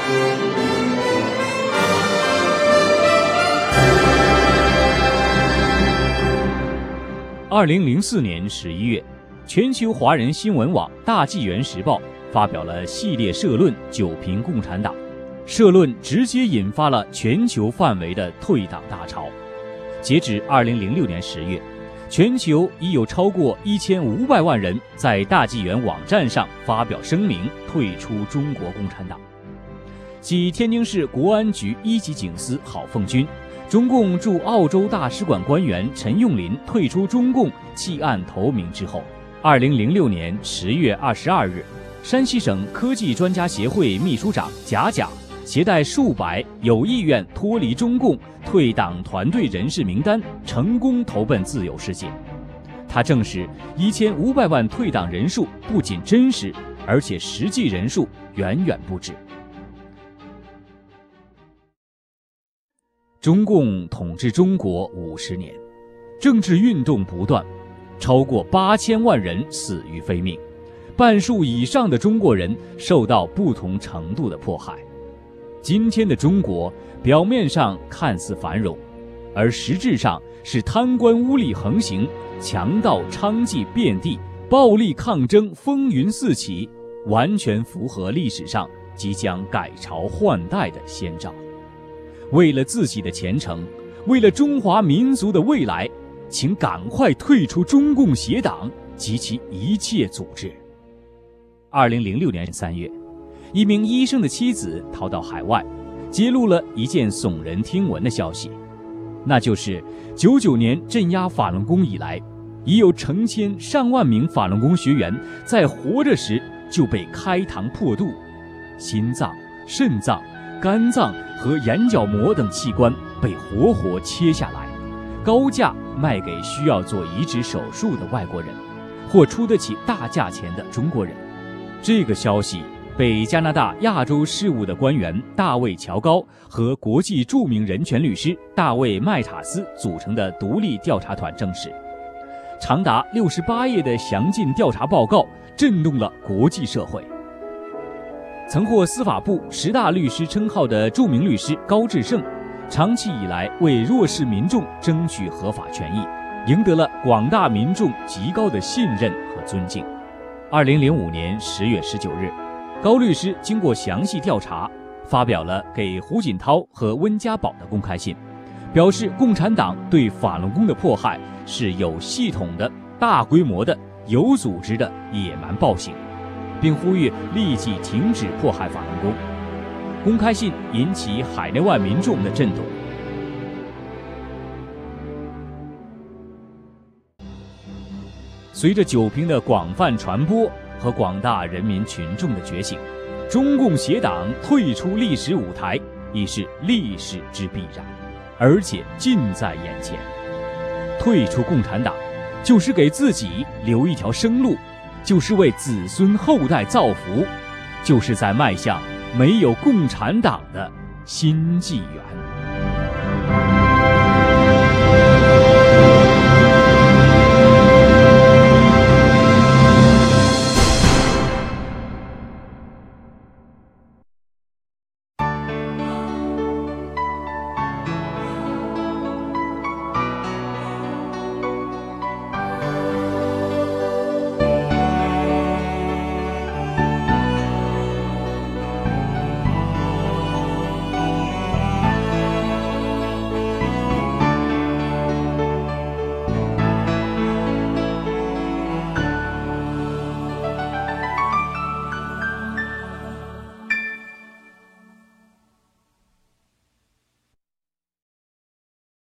2004年11月，全球华人新闻网大纪元时报发表了系列社论九评共产党，社论直接引发了全球范围的退党大潮。截至2006年10月，全球已有超过1500万人在大纪元网站上发表声明退出中国共产党。继天津市国安局1级警司郝凤军、中共驻澳洲大使馆官员陈用林退出中共弃暗投明之后，2006年10月22日，山西省科技专家协会秘书长贾甲携带数百有意愿脱离中共退党团队人士名单，成功投奔自由世界。他证实1500万退党人数不仅真实，而且实际人数远远不止。中共统治中国50年，政治运动不断，超过8000万人死于非命，半数以上的中国人受到不同程度的迫害。今天的中国表面上看似繁荣，而实质上是贪官污吏横行，强盗娼妓遍地，暴力抗争风云四起，完全符合历史上即将改朝换代的先兆。为了自己的前程，为了中华民族的未来，请赶快退出中共邪党及其一切组织。2006年3月，一名医生的妻子逃到海外，揭露了一件耸人听闻的消息，那就是99年镇压法轮功以来，已有成千上万名法轮功学员在活着时就被开膛破肚，心脏、肾脏、肝脏和眼角膜等器官被活活切下来，高价卖给需要做移植手术的外国人，或出得起大价钱的中国人。这个消息被加拿大亚洲事务的官员大卫·乔高和国际著名人权律师大卫·麦塔斯组成的独立调查团证实。长达68页的详尽调查报告震动了国际社会。曾获司法部10大律师称号的著名律师高志胜，长期以来为弱势民众争取合法权益，赢得了广大民众极高的信任和尊敬。2005年10月19日，高律师经过详细调查，发表了给胡锦涛和温家宝的公开信，表示共产党对法轮功的迫害是有系统的、大规模的、有组织的野蛮暴行，并呼吁立即停止迫害法轮功。公开信引起海内外民众的震动。随着九评的广泛传播和广大人民群众的觉醒，中共邪党退出历史舞台已是历史之必然，而且近在眼前。退出共产党，就是给自己留一条生路，就是为子孙后代造福，就是在迈向没有共产党的新纪元。